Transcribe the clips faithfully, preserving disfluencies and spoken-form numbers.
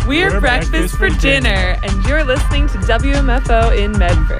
We're, We're breakfast, breakfast for dinner, and you're listening to W M F O in Medford.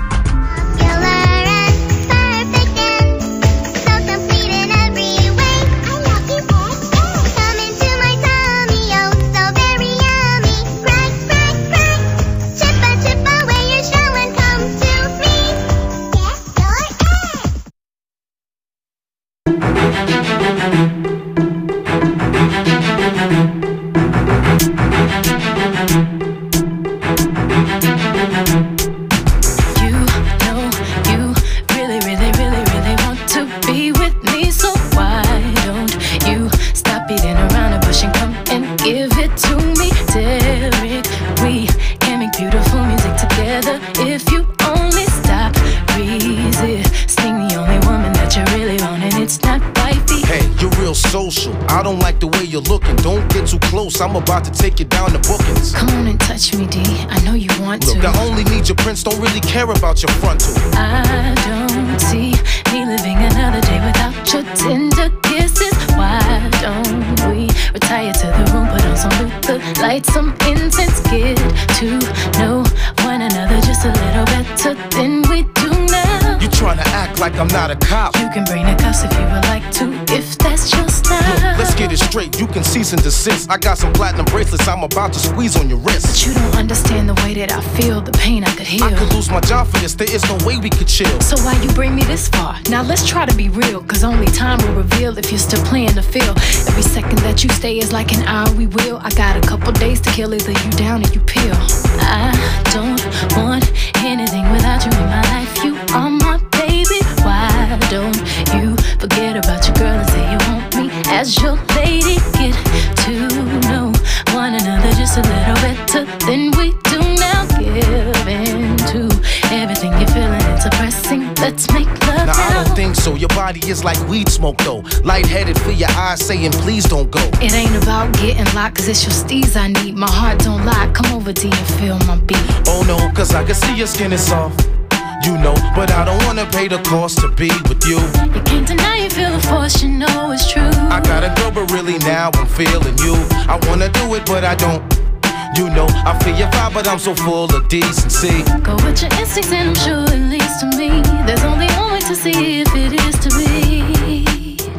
I'm about to take you down to bookings. Come on and touch me, D. I know you want Look, to. I only need your prints, don't really care about your frontal. I don't see me living another day without your tender kisses. Why don't we retire to the room, put on some Luther, light some incense, get to know one another just a little better than we do now. You trying to act like I'm not a cop. You can bring the cuffs if you would like to, if that's your style. Look, let's get it straight, you can cease and desist. I got some platinum bracelets I'm about to squeeze on your wrist. But you don't understand the way that I feel, the pain I could heal. I could lose my job for this, there is no way we could chill. So why you bring me this far? Now let's try to be real, cause only time will reveal if you're still playing the field. Every second that you stay is like an hour we will. I got a couple days to kill, either you down or you peel. I don't want anything without you in my life. You are my baby. Why don't you forget about your girl and say you want me as your lady? Get to know one another just a little better than we do now. Give in to everything you're feeling, it's oppressing. Let's make love now. Now I don't think so, your body is like weed smoke though. Lightheaded for your eyes saying please don't go. It ain't about getting locked, cause it's your steez I need. My heart don't lie, come over D and feel my beat. Oh no, cause I can see your skin is soft, you know, but I don't wanna pay the cost to be with you. You can't deny you feel the force, you know it's true. I got a girl, but really now I'm feeling you. I wanna do it, but I don't. You know, I feel your vibe, but I'm so full of decency. Go with your instincts and I'm sure it leads to me. There's only one way to see if it is to be.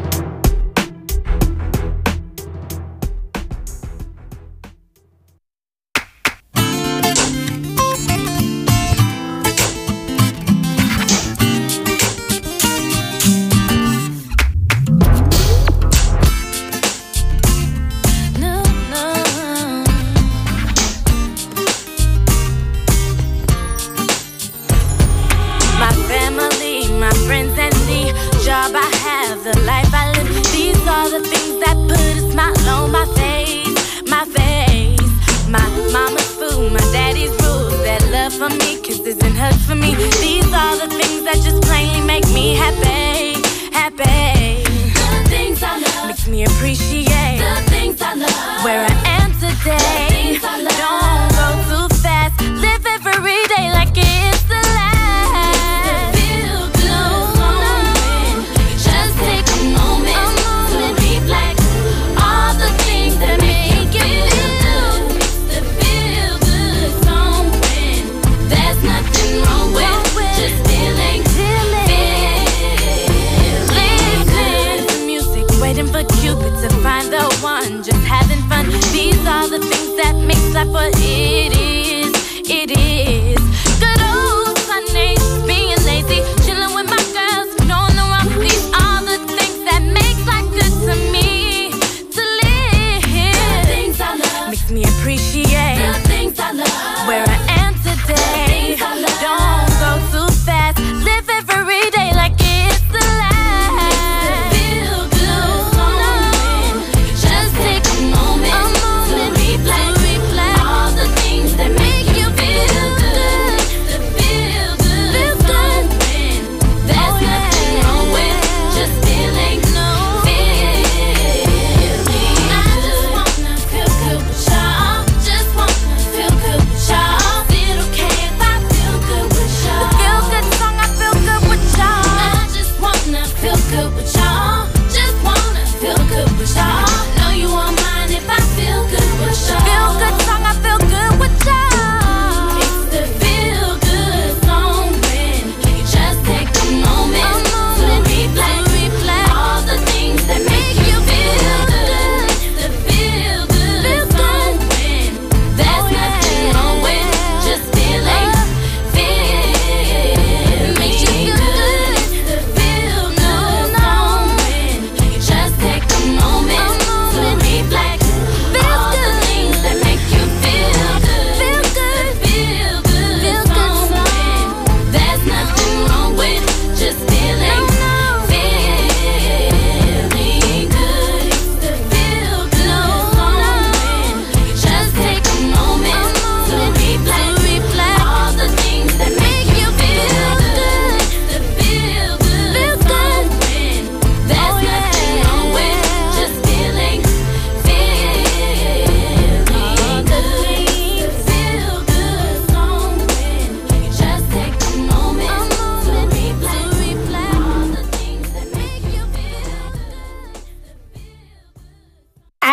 For me, kisses and hugs for me. These are the things that just plainly make me happy, happy. The things I love makes me appreciate the things I love. Where I am today, the things I love. Don't go too fast. Live every day like it's the last. It feel good moment. Just take a moment, a moment to reflect all the things that make you feel good. The feel good song. There's nothing wrong with just feeling, feeling, feeling. The music, waiting for Cupid to find the one, just having fun. These are the things that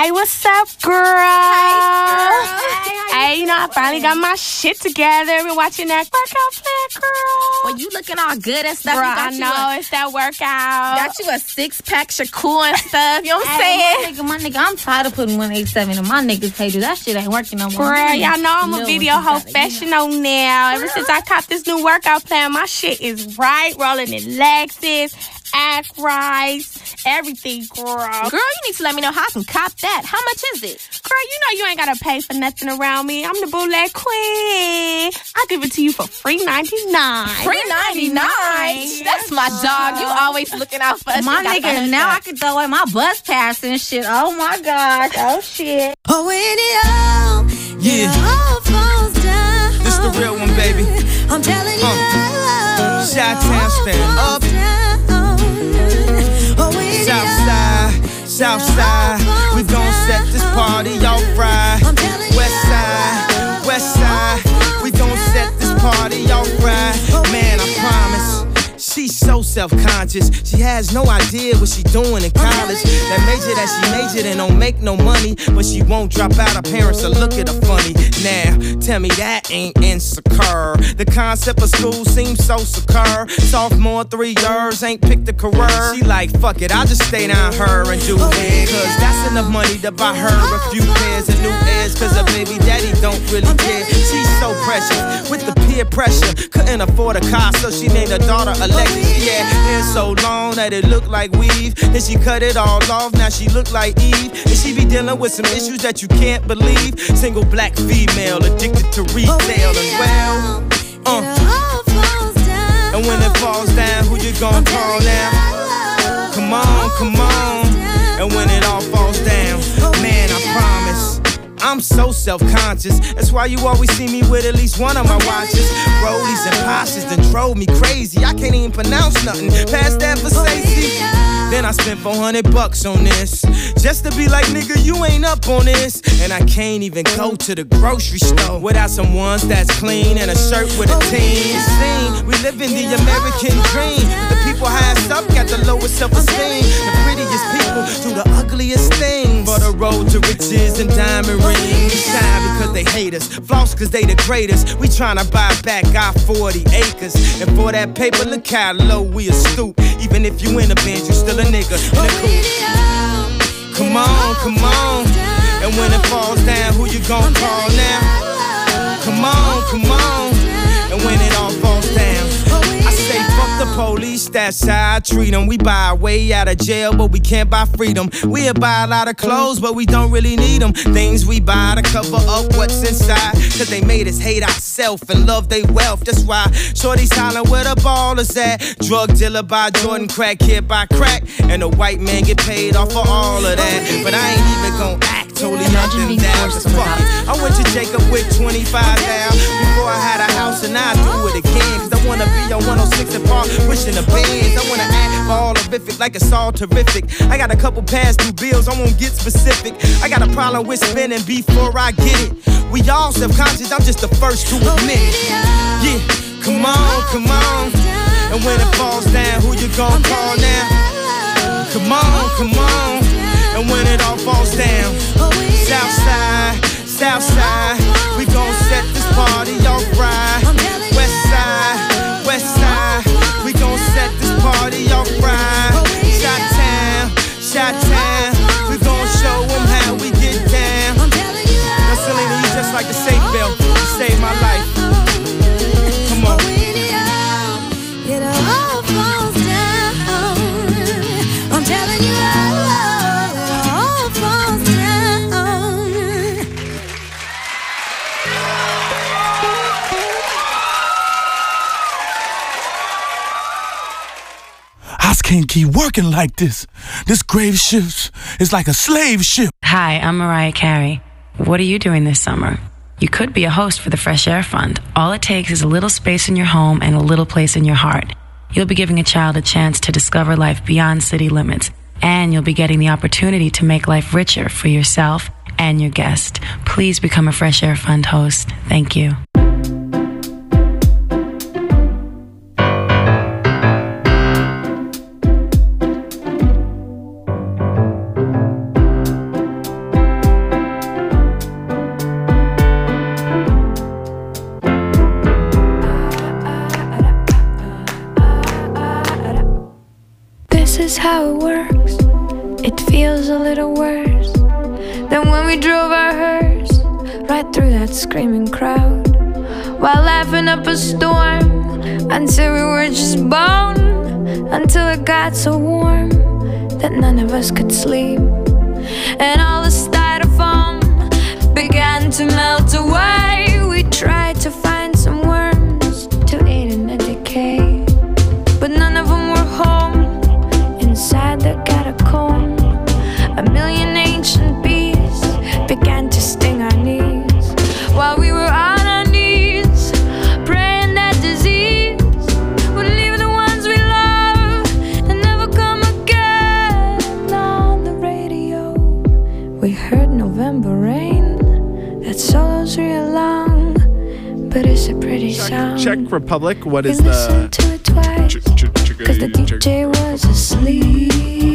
Hey, what's up, girl? Hey, girl. Hey, you know, I finally got my shit together. Been watching that workout plan, girl. Well, you looking all good and stuff. Girl, you got I know, a, it's that workout. Got you a six-pack Shakur and stuff. You know what I'm hey, saying? My nigga, my nigga, I'm tired of putting one eighty-seven in my niggas' pages. That shit ain't working no more. Girl, y'all know I'm a Know video what you gotta, professional you know. now. Ever since I caught this new workout plan, my shit is right. Rolling in Lexus, act rice, everything, girl. Girl, you need to let me know how I can cop that. How much is it? Girl, you know you ain't gotta pay for nothing around me. I'm the bootleg queen. I'll give it to you for free ninety-nine. Free ninety-nine? That's my dog. You always looking out for us. My nigga, now I can throw away my bus pass and shit. Oh my gosh. Oh shit. Oh, when it all, Yeah. it all falls down. This the real one, baby. I'm telling you, Uh, Chi-Town stand up. Oh, when it South all, side, south side, we gon' set this party off right. I'm telling you, West side, west side, we gon' set this party off right. Man, I promise. She's so self-conscious. She has no idea what she doing in college. That major that she majored in don't make no money, but she won't drop out. Her parents will look at her funny. Now, tell me that ain't insecure. The concept of school seems so secure. Sophomore, three years, ain't picked a career. She like, fuck it, I'll just stay down her and do it. Cause that's enough money to buy her a few pairs of new ears. Cause her baby daddy don't really care. She's so precious with the peer pressure. Couldn't afford a car, so she named her daughter Alexis. Yeah, hair so long that it looked like weave. Then she cut it all off, now she look like Eve. And she be dealing with some issues that you can't believe. Single black female, addicted to retail as well. Uh. And when it falls down, who you gonna call now? Come on, come on. And when it all falls down, man, I promise I'm so self-conscious. That's why you always see me with at least one of my watches. Rollies and Porsches that drove me crazy. I can't even pronounce nothing past that for safety. Then I spent four hundred bucks on this, just to be like, nigga, you ain't up on this. And I can't even go to the grocery store without some ones that's clean and a shirt with a team. Scene, we live in the American dream. The people highest up got the lowest self-esteem. The prettiest people do the ugliest things. For the road to riches and diamond rings. Shine because they hate us, floss cause they the greatest. We tryna buy back our forty acres. And for that paper, look how low we a stoop. Even if you in a Benz, you still a nigga in a coupe. Come on, come on. And when it falls down, who you gon' call now? Come on, come on. And when it all falls down, I say fuck the police, that's how I treat them. We buy our way out of jail, but we can't buy freedom. We'll buy a lot of clothes, but we don't really need them. Things we buy to cover up what's inside, cause they made us hate ourselves and love they wealth. That's why shorty's hollering where the ball is at. Drug dealer by Jordan, crack kid by crack, and a white man get paid off for all of that. But I ain't even gon' act totally nothing down, just fuck it. I went to Jacob with twenty-five down before I had a house, and I do it again. Cause I wanna be on one oh six and Park, pushing the bands. I wanna act all horrific like it's all terrific. I got a couple past due bills, I won't get specific. I got a problem with spending before I get it. We all self-conscious, I'm just the first to admit it. Yeah, come on, come on. And when it falls down, who you gon' call now? Come on, come on. And when it all falls down, south side, south side, we gon' set this party off right. West side, west side, we gon' set this party off right. Chi-Town, Chi-Town, we gon' show them how we get down. Now Selena, you just like the safe belt, you saved my life. Come on. it all falls down. I'm telling you, it all falls down. I can't keep working like this. This grave ship is like a slave ship. Hi, I'm Mariah Carey. What are you doing this summer? You could be a host for the Fresh Air Fund. All it takes is a little space in your home and a little place in your heart. You'll be giving a child a chance to discover life beyond city limits, and you'll be getting the opportunity to make life richer for yourself and your guest. Please become a Fresh Air Fund host. Thank you. It feels a little worse than when we drove our hearse right through that screaming crowd, while laughing up a storm until we were just bone, until it got so warm that none of us could sleep, and all the styrofoam began to melt away. We tried to find some worms to eat in the decay, but none of them were home inside the catacomb. A million ancient bees began to sting our knees while we were on our knees, praying that disease would leave the ones we love and never come again. On the radio, we heard November Rain. That solo's real long, but it's a pretty song. Czech Republic, what We is the... listened to it twice, cause the D J was asleep.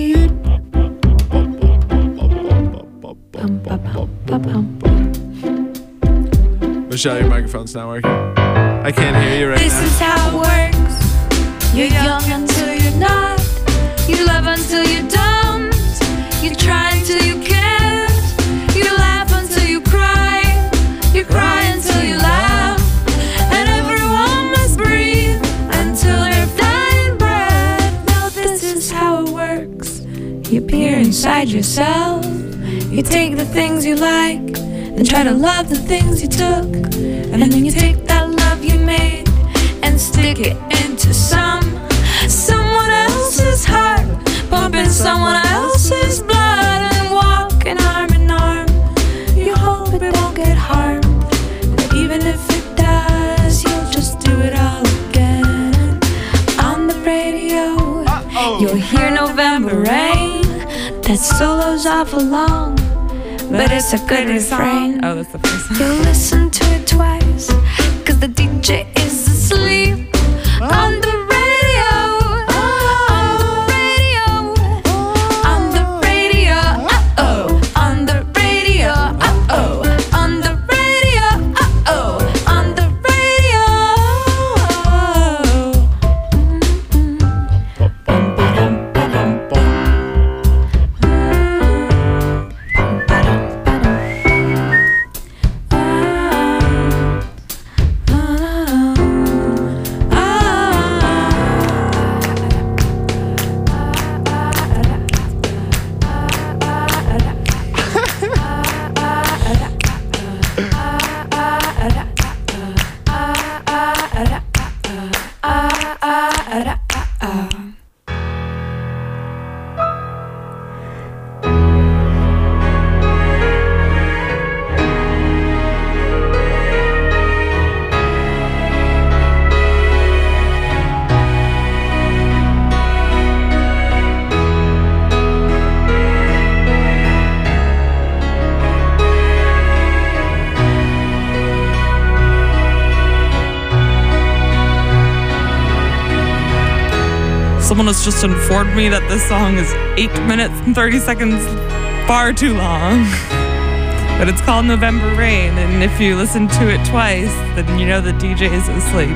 Michelle, your microphone's not working. I can't hear you right This now. is how it works. You're young until you're not. You love until you don't. You try until you can't. You laugh until you cry. You cry until you laugh. And everyone must breathe until their dying breath. Now this is how it works. You peer inside yourself. You take the things you like, then try to love the things you took, and then you take that love you made and stick it into some someone else's heart, pumping someone else's blood, and walking arm in arm. You hope it won't get harmed, but even if it does, you'll just do it all again. On the radio, you'll hear November Rain. That solo's awful long, but it's a good refrain. Oh, that's the first one. You'll listen to it twice, cause the D J is asleep. On the radio, on the radio, on the radio, uh-oh. On the radio, uh-oh. On the radio, uh-oh. On the radio. Someone has just informed me that this song is eight minutes and thirty seconds, far too long. But it's called November Rain, and if you listen to it twice, then you know the D J is asleep.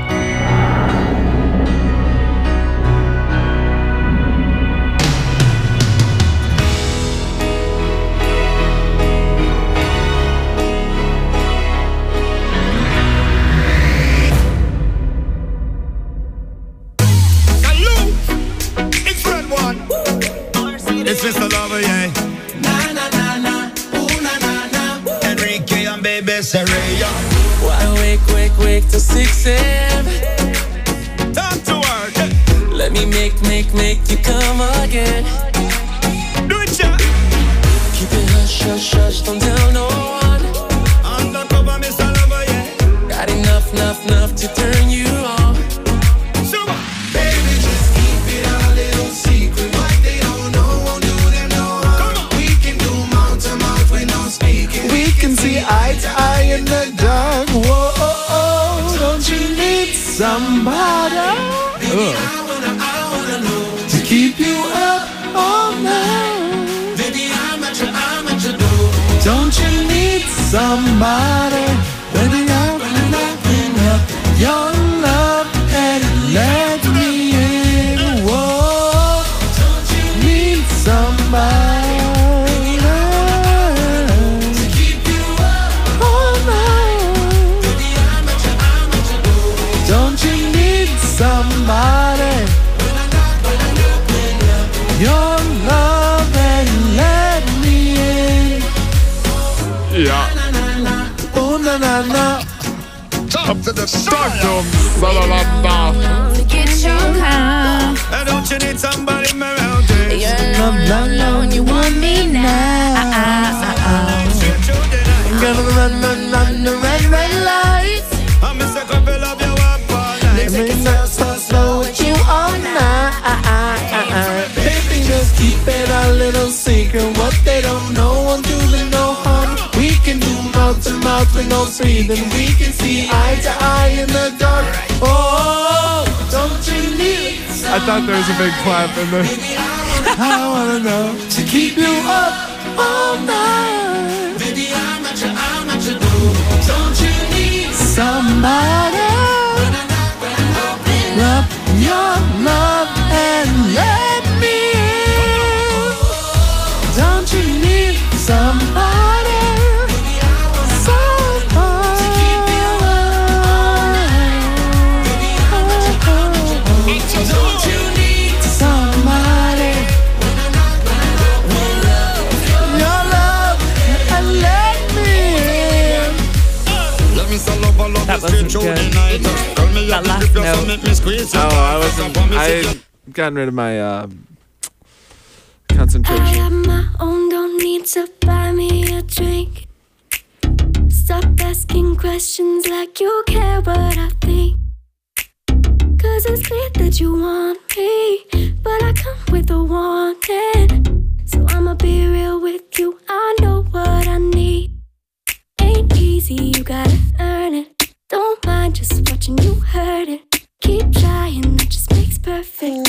It's Mister Lover, yeah. Na na na na, ooh na na na. Enrique and baby Serena. Why wake, wake, wake till six a.m. Time to work. Let me make, make, make you come again. Do it, yeah. Keep it hush, hush, hush, don't tell no one. Undercover, Mister Lover, yeah. Got enough, enough, enough to turn you on. So, baby, just keep it a little secret. What they don't know won't do them no harm. We can do mouth to mouth with no speaking. We can see eye to eye in the dark. Whoa, oh, oh, don't you need somebody? Baby, I wanna, I wanna know. To keep you up all night. Baby, I'm at your, I'm at your door. Don't you need somebody? Baby, I'm knocking up your love and let me in. Whoa, don't you need somebody to keep you up all night. Don't you need somebody? Your love and let me in. Ja. Oh na na na. Up to the stardom. Salalanda. And don't you need somebody around you? You're not alone, you want me now. I'm gonna run, run, run the red, red lights. I'm Mister Couple of your up all night. Let me not so slow with you all night. Baby, just keep it a little secret. What they don't know won't do them no harm. We can do mouth to mouth with no breathing. We can see eye to eye in the dark. Oh, don't you need I thought there was a big clap in there. I wanna know to keep you up all night. Baby, I'm not your, I'm not your dude. Don't you need somebody? Rub your love and let me in. Don't you need somebody? Somebody to keep you up. Baby, I'm not your, I'm not your dude. Don't you need somebody? Your love and let me in. That wasn't good. That last note. Oh, I wasn't. I had gotten rid of my uh, I concentration. have my own, don't need to buy me a drink. Stop asking questions like you care what I think. Cause it's clear that you want me, but I come with a warning. So I'ma be real with you, I know what I need. Ain't easy, you gotta earn it. Don't mind just watching you hurt it. Keep trying, that just makes perfect.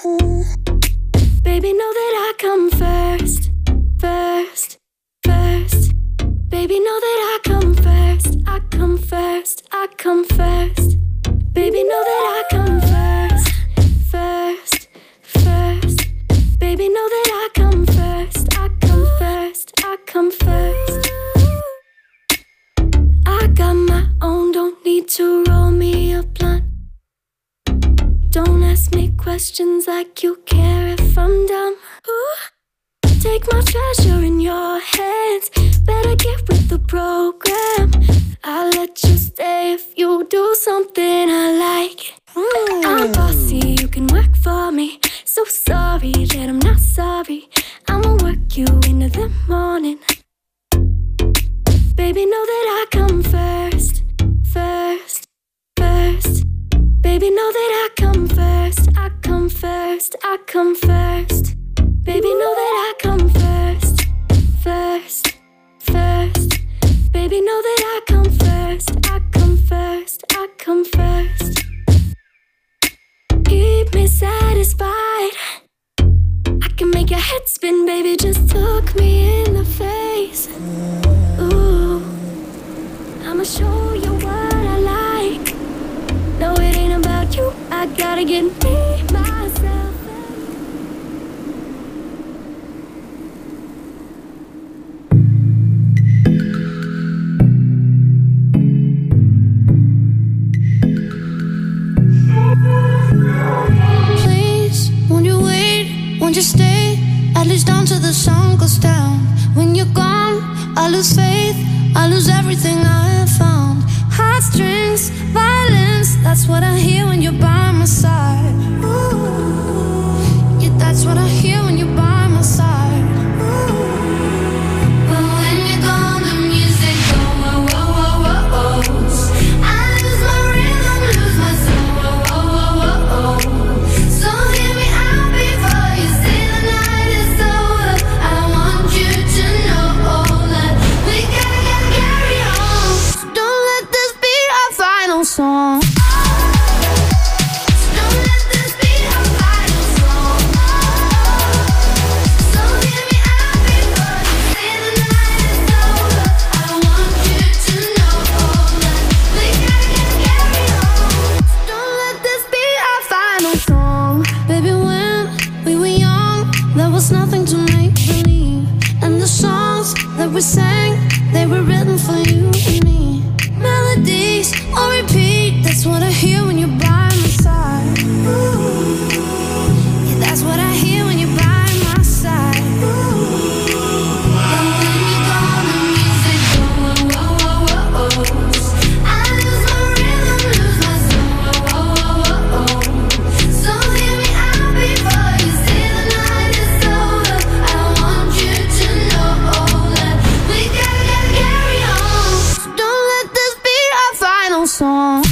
Baby, know that I come first, first, first. Baby, know that I come first, I come first, I come first. Baby, know that I come first, first, first. Baby, know that I come first, I come first, I come first. I got my own, don't need to roll me a blunt. Don't ask me questions like you care if I'm dumb. Ooh. Take my treasure in your hands, better get with the program. I'll let you stay if you do something I like. Mm. I'm bossy, you can work for me. So sorry that I'm not sorry. I'ma work you into the morning. Baby, know that I come first, first, first. Baby, know that I come first, I come first, I come first. Baby, know that I come first, first, first. Baby, know that I come first, I come first, I come first. Keep me satisfied. I can make your head spin, baby, just look me in the face. Ooh, I'ma show you what I like. No, it ain't about you, I gotta get me, myself. Please, won't you wait, won't you stay, at least until the sun goes down. When you're gone, I lose faith, I lose everything I have found. Heartstrings, violence, that's what I hear when you're by my side. Ooh, yeah, that's what I hear when you're by my side. Ooh. But when you're gone, the music go whoa, whoa, whoa, whoa, whoa. I lose my rhythm, lose my soul, whoa, whoa, whoa, whoa. So hear me out before you say the night is over. I want you to know that we gotta get carried on. So don't let this be our final song. Don't let this be our final song. So that we sang, they were written for you and me. Melodies on repeat, that's what I hear when you're by my side. Ooh. Yeah, that's what I hear when you're by my side. Ooh. But when you're gone, the music goes, oh, oh, oh, oh. I lose my rhythm, lose my soul, oh, oh, oh, oh. So hear me out before you say the night is over. I want you to know that we gotta, gotta carry on. So don't let this be our final song.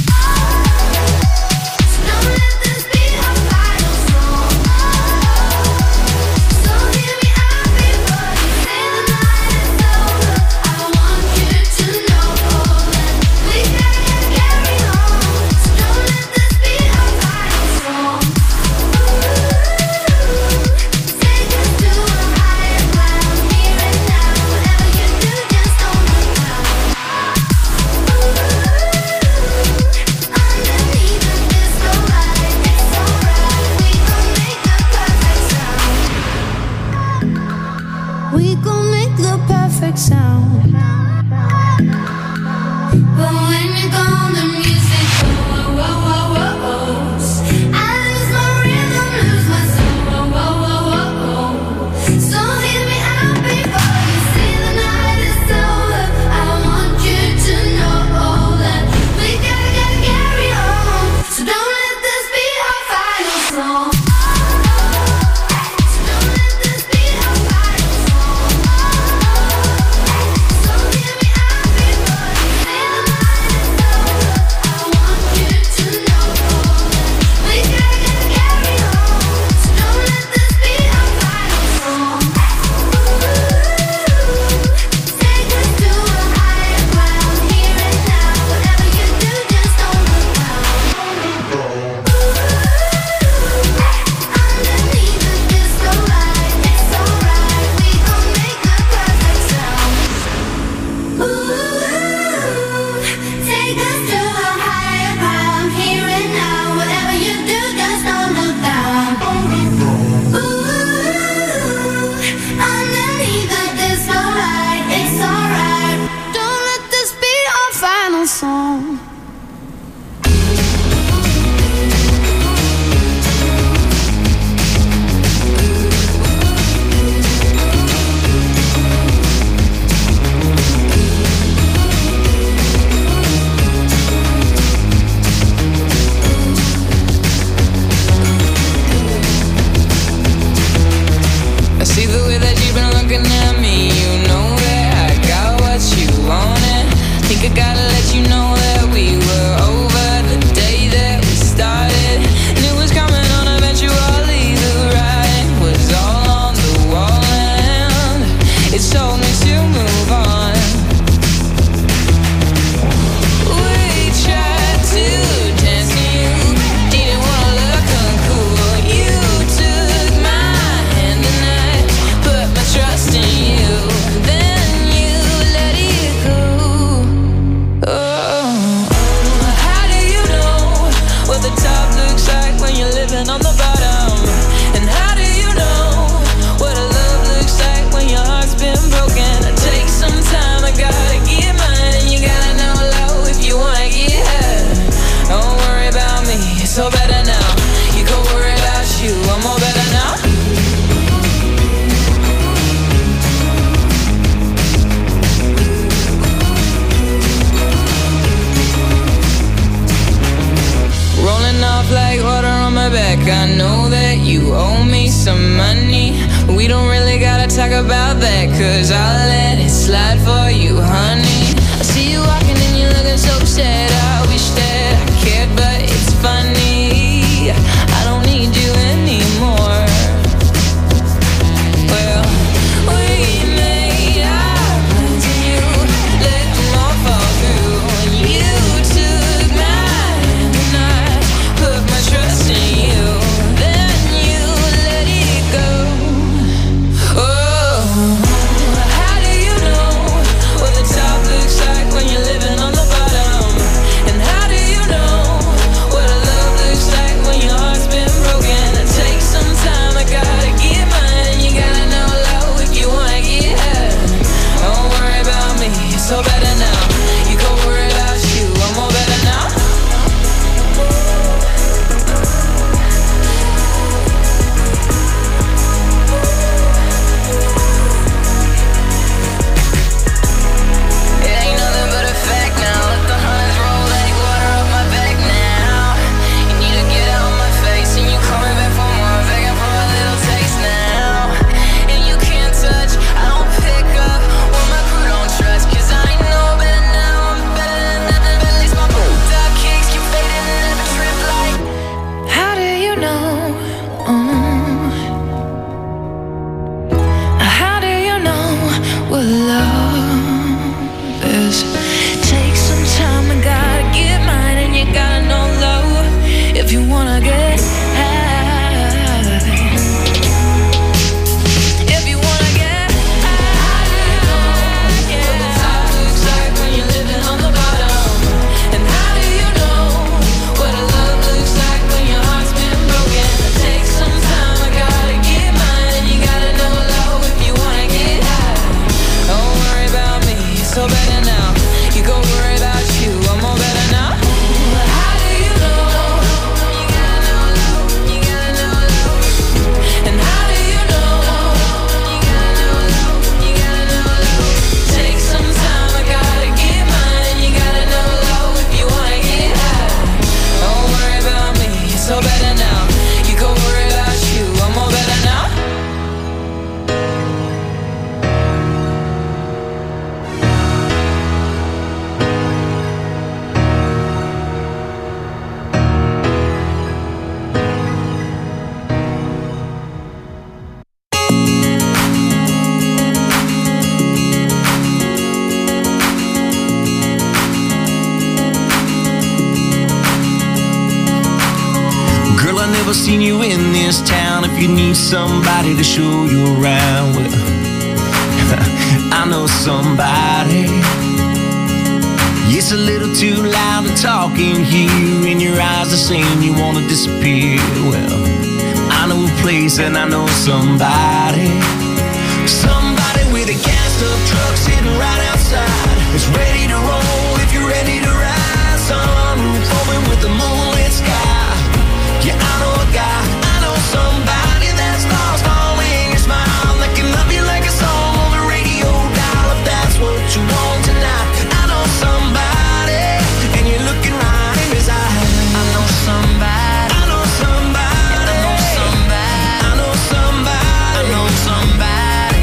We gon' make the perfect sound. But when you're gone, the music goes, oh, oh, oh, oh. I lose my rhythm, lose my soul, oh, oh, oh, oh. So hear me out before you say the night is over. I want you to know that we gotta, gotta carry on. So don't let this be our final song. I know that you owe me some money. We don't really gotta talk about that, cause I'll let it slide for you, honey. I see you walking and you're looking so sad. I wish that I cared, but it's funny, I don't need you anymore. Well, we made our plans and you let them all fall through. You took my hand and I put my trust in you. Then you let it go. Oh, how do you know what the top looks like when you're living on the bottom? And how do you never seen you in this town. If you need somebody to show you around, well, I know somebody. It's a little too loud to talk in here, and your eyes are saying you wanna disappear. Well, I know a place and I know somebody. Somebody with a gassed up truck sitting right outside. It's ready to roll if you're ready to ride. Sunroof open with the moonlit sky. Yeah, I know a guy, I know somebody that's lost all in your smile. That can love you like a song on the radio dial. If that's what you want tonight, I know somebody, and you're looking right in his eyes. I know somebody, I know somebody, I know somebody, I know somebody, I know somebody.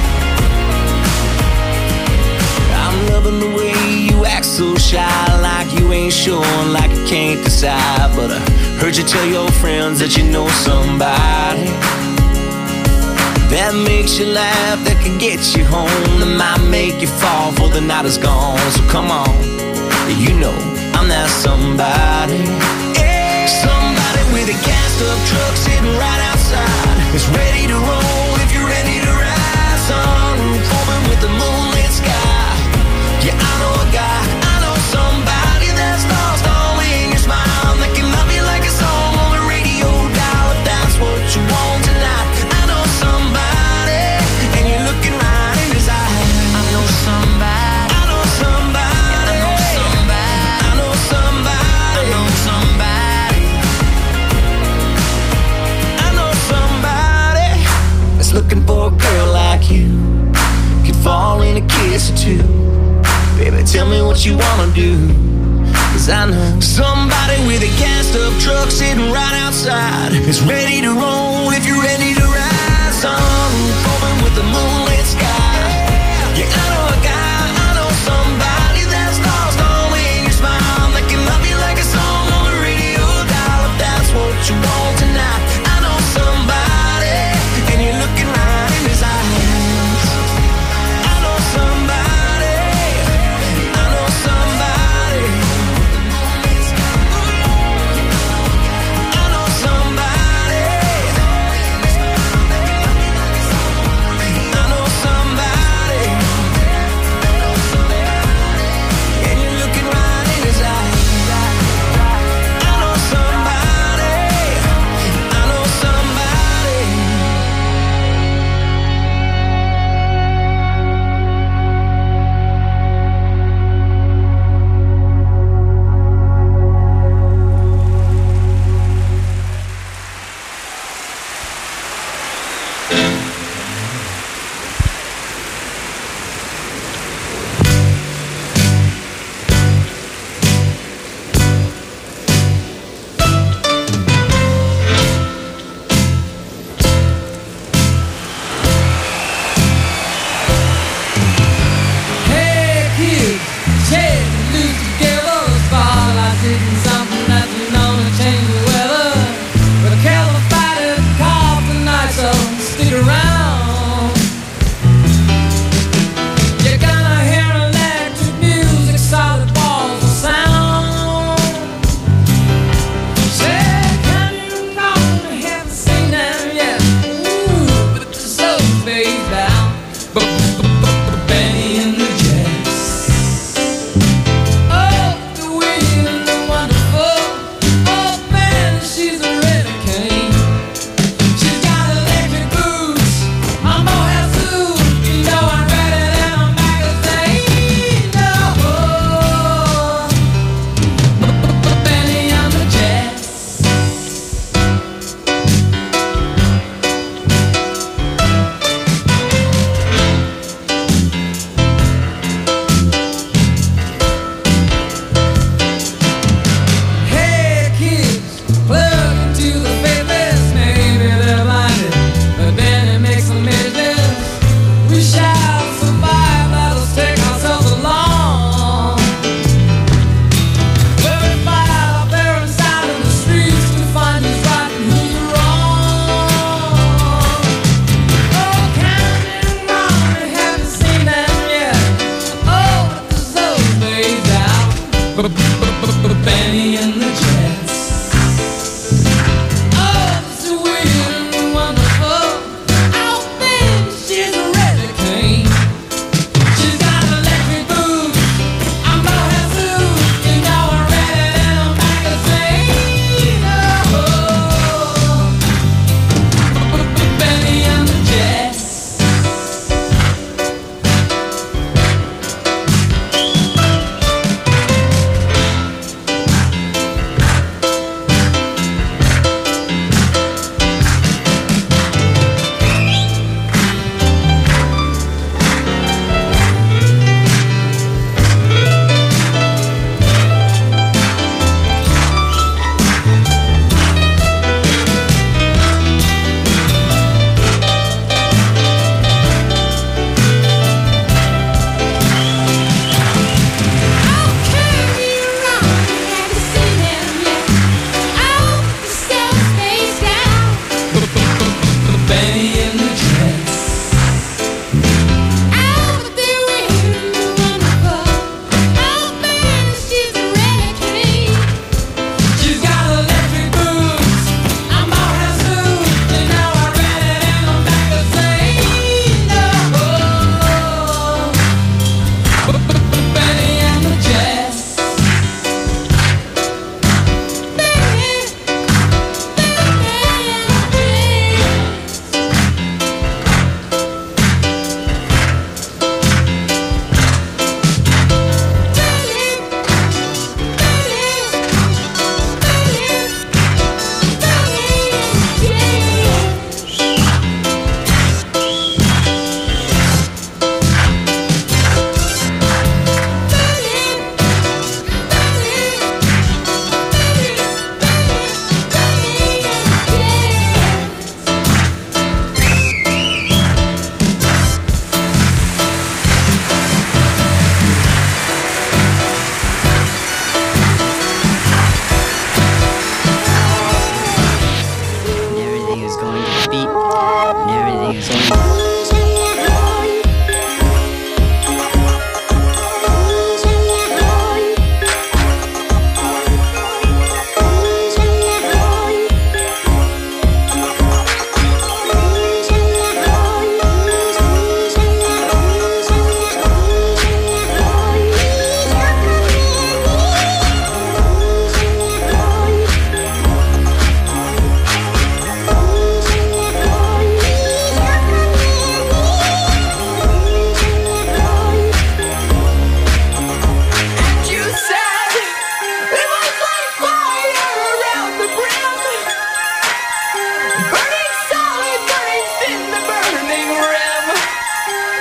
I'm loving the way you act so shy, like you ain't sure, like you can't decide. But I heard you tell your friends that you know somebody that makes you laugh, that can get you home, that might make you fall before the night is gone. So come on, you know I'm that somebody. Yeah. Somebody with a gassed up truck sitting right outside. It's ready to roll if you're ready to ride. Sunroof open with the moonlit sky. Yeah, I know a guy, I know somebody that's lost all in your smile. That can love you like a song on the radio dial. If that's what you want tonight, I know somebody, and you're looking right in his eyes. I know somebody, I know somebody, I know somebody, I know somebody, I know somebody, I know somebody that's looking for a girl like you. Could fall in a kiss or two. Baby, tell me what you wanna do, 'cause I know somebody with a gassed up truck sitting right outside. It's ready to roll if you're ready to ride. Sunroof open with the moonlit sky. Yeah, I know a guy, I know somebody that's lost all in your smile. That can love you like a song on the radio dial. If that's what you want tonight, I know somebody, and you're looking right in his eyes. I know somebody, I know somebody, I know somebody, I know somebody, and you're looking right in his eyes. I know somebody, I know somebody. Hey kids, shake the loose together. Spotlight hitting something that's gonna change the weather. But a California fighter call tonight, so stick around. You're gonna hear electric music, solid balls of sound. Say, can you know I haven't seen them yet? Ooh, but the soul fades down. Benny and the Jets. Oh, the weird and the wonderful. Oh man, she's a hurricane. She's got electric boots, a mohair suit. You know I'm better than a magazine. Oh, Benny and the Jets.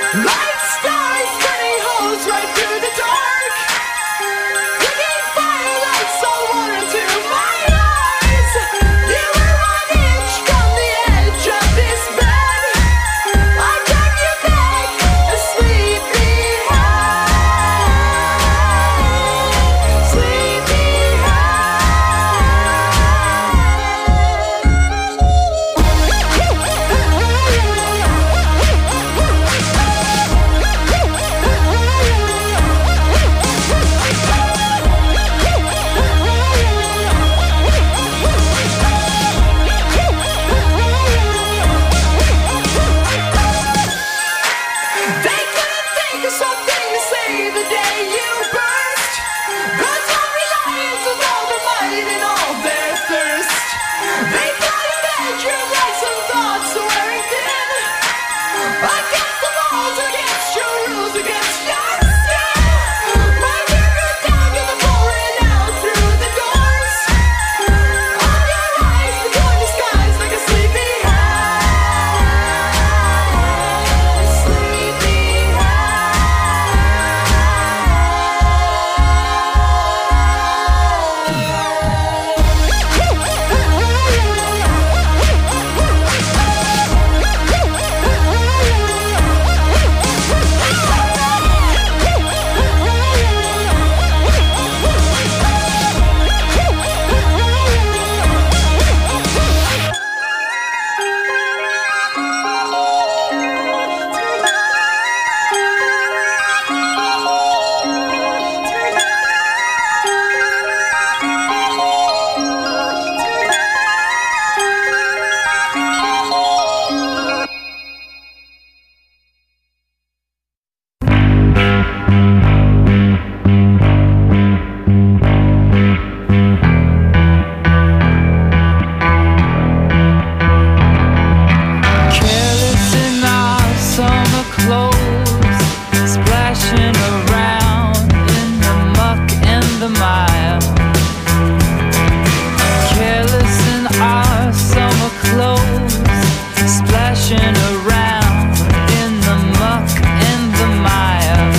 Light stars burning holes right through the dark. Flicking fire like salt water to my eyes. You were one inch from the edge of this bed. I drag you back, a sleepy head. Sleepy They couldn't think of something to say the day you burst. God's not reliance with all their might and all their thirst. They thought a bedroom like some thoughts wearing thin. Against the walls, against your rules, against your skin. My fear goes down to the pouring out through the doors. On your eyes, the gorgeous skies like a sleepy head. Sleepy Careless in our summer clothes, splashing around in the muck and the mire. Careless in our summer clothes, splashing around in the muck and the mire.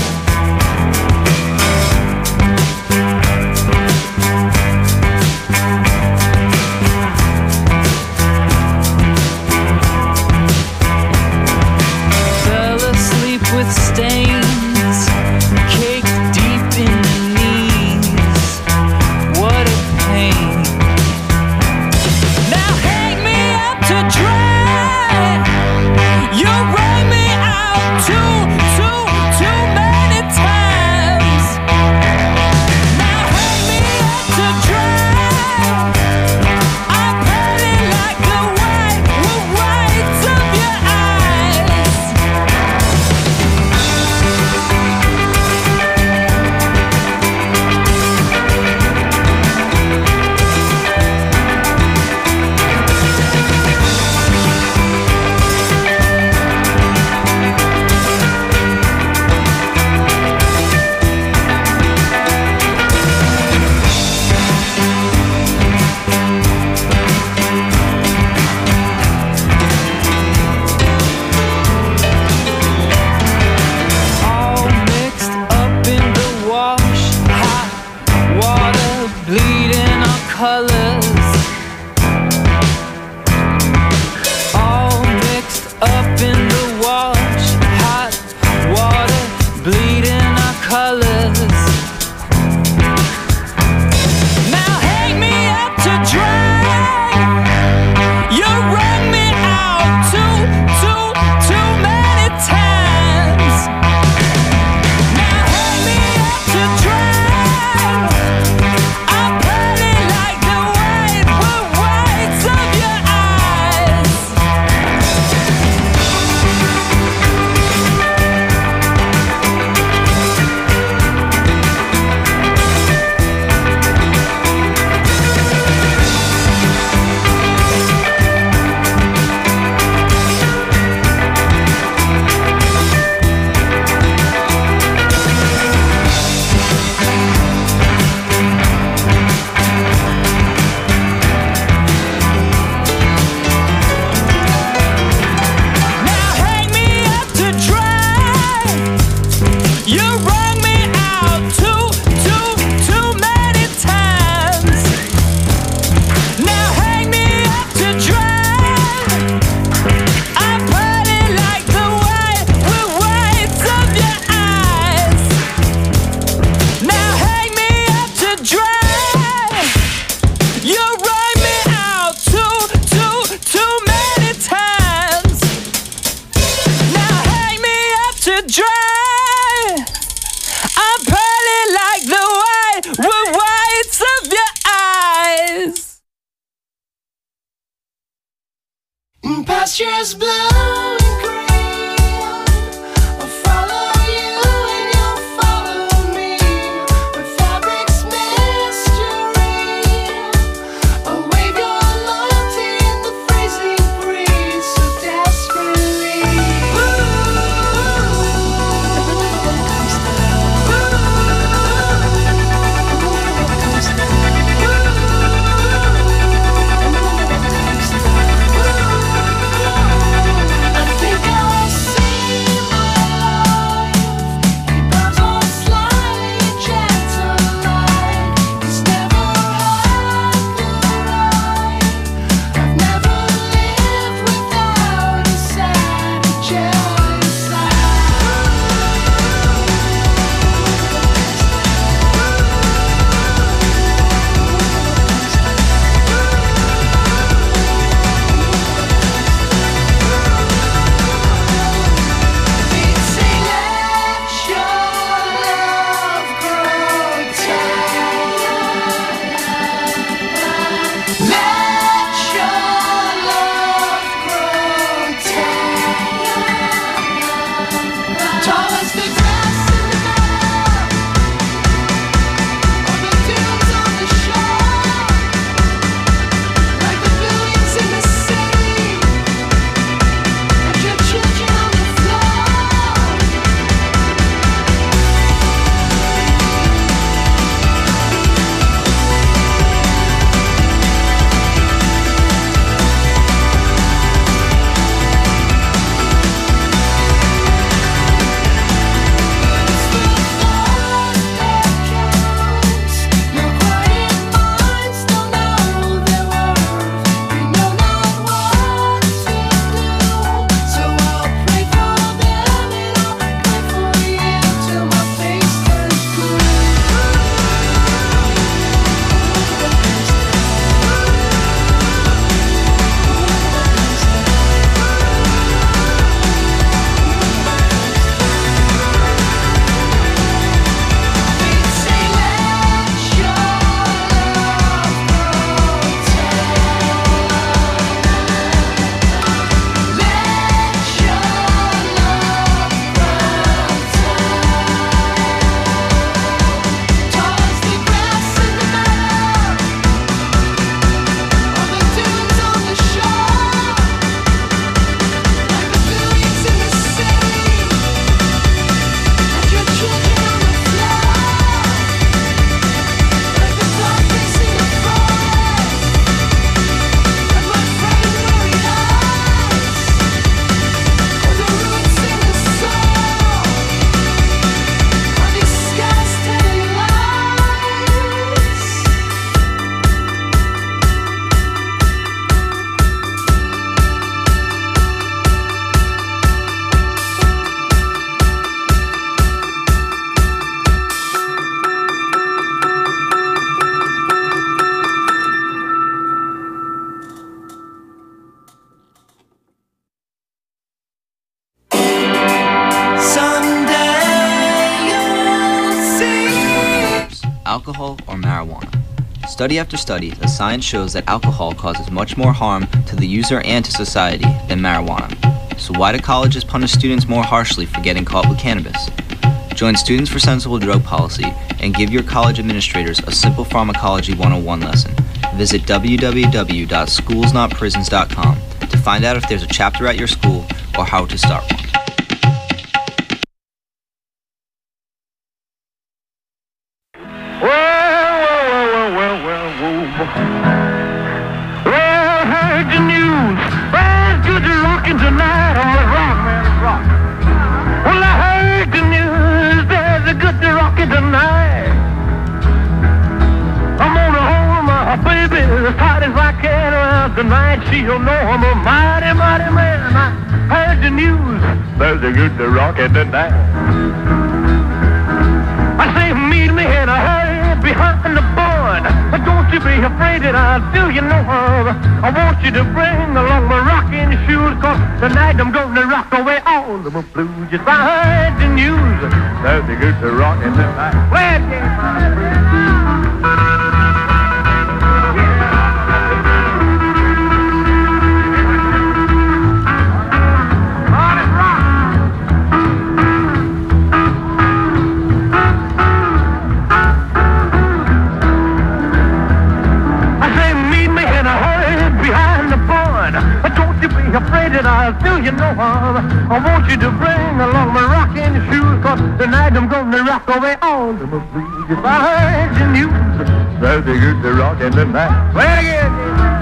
Fell asleep with stains caked deep in the knees. What a pain. Now hang me up to dry. You wrung me out too, too, too many times. Now hang me up to dry. I'm burning like the white, whites of your eyes. dry. I'm pearly like the white, whites of your eyes. Pastures blue and green, I'll follow you and you'll follow me. The fabric's mystery, I'll wave your loyalty in the freezing breeze so desperately. alcohol or marijuana. Study after study, the science shows that alcohol causes much more harm to the user and to society than marijuana. So why do colleges punish students more harshly for getting caught with cannabis? Join Students for Sensible Drug Policy and give your college administrators a simple pharmacology one oh one lesson. Visit w w w dot schools not prisons dot com to find out if there's a chapter at your school or how to start one. Well, heard the news. Well, good rockin' tonight. All rock, man, it's rock. Well, I heard the news. There's a good rockin' tonight. I'm gonna hold my baby as tight as I can around tonight. She'll know I'm a mighty, mighty man. I heard the news. There's a good rockin' tonight. I say, meet me in a hurry behind the barn. Don't you you be afraid that I'll do you no harm. I want you to bring along my rocking shoes, cause tonight I'm gonna rock away all the blues. Just behind the news, there's the good to rock in the night. Well, yeah. Afraid that I'll do you no harm. I want you to bring along my rocking shoes, cause tonight I'm gonna rock away all the blues. If I heard the news, there's the good to rock in the night. Well, yeah.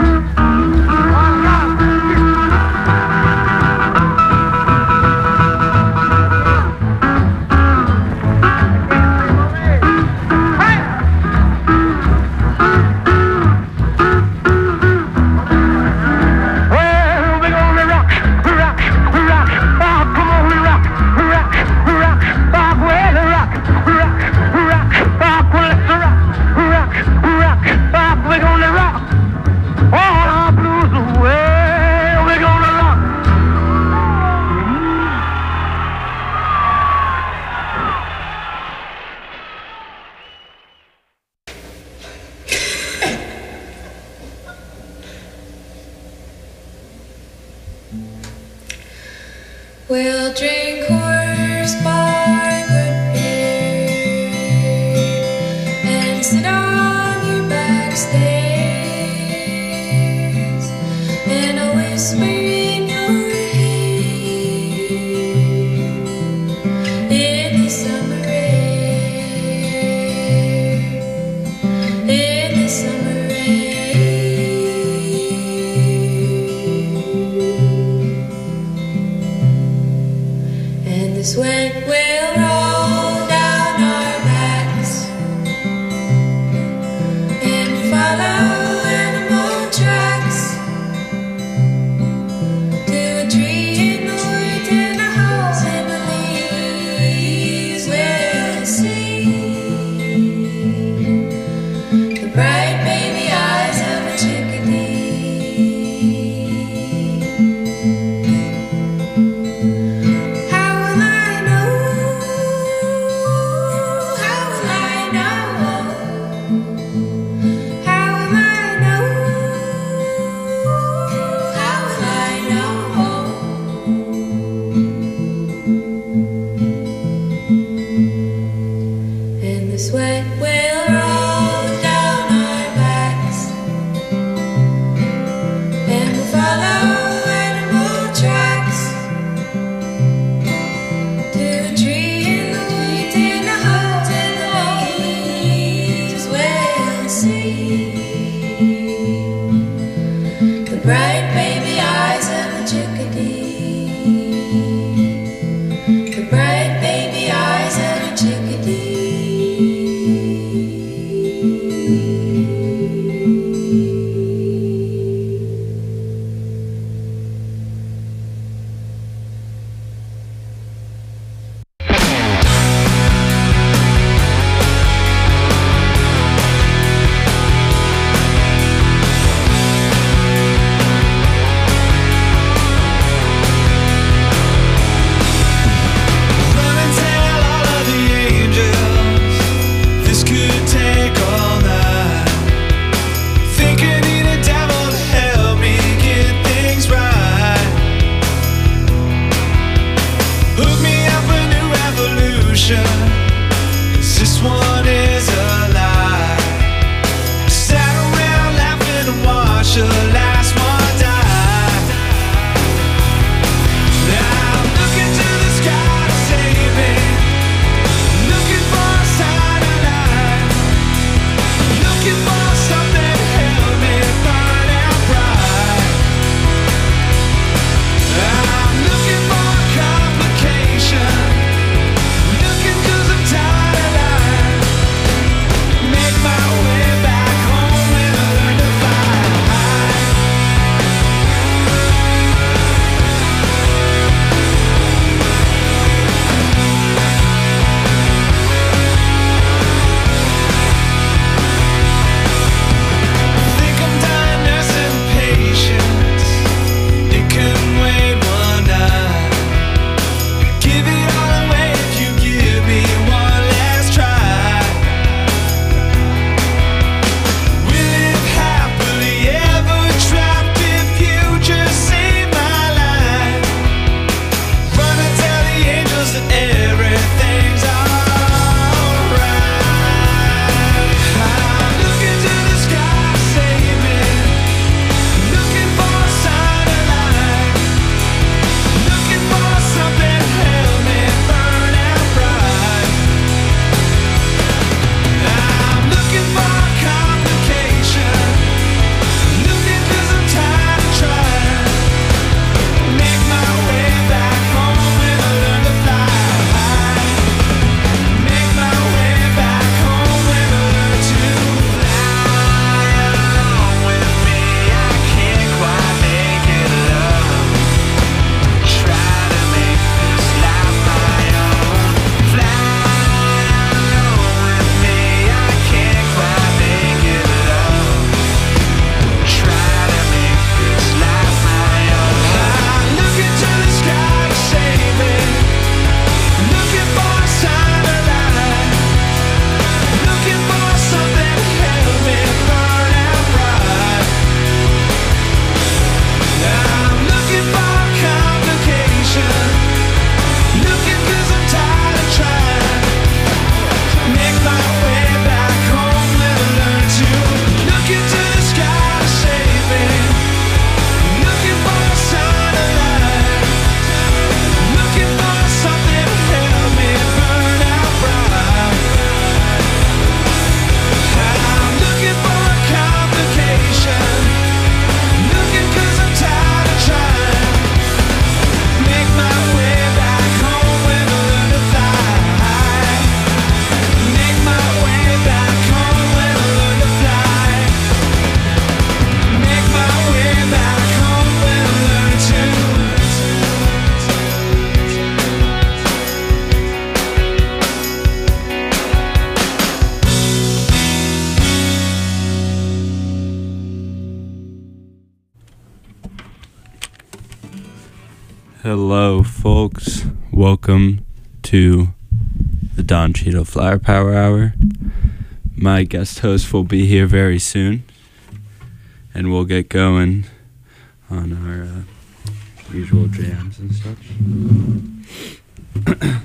We'll drink horse bar good beer and sit on your back stairs and I'll whisper in your ear in the summer rain, in the summer rain. And the sweat will roll down our backs and follow animal tracks to a tree in the woods and a house in the leaves. We'll see the bright baby eyes of a chickadee. Sweat will roll down our backs and we'll follow animal tracks to a tree in the woods and a hole in the leaves. We'll see the bright baby eyes of a chickadee, the bright baby eyes of a chickadee. Looking 'cause I'm tired of lying. Hello, folks. Welcome to the Don Cheeto Flower Power Hour. My guest host will be here very soon, and we'll get going on our uh, usual jams and such.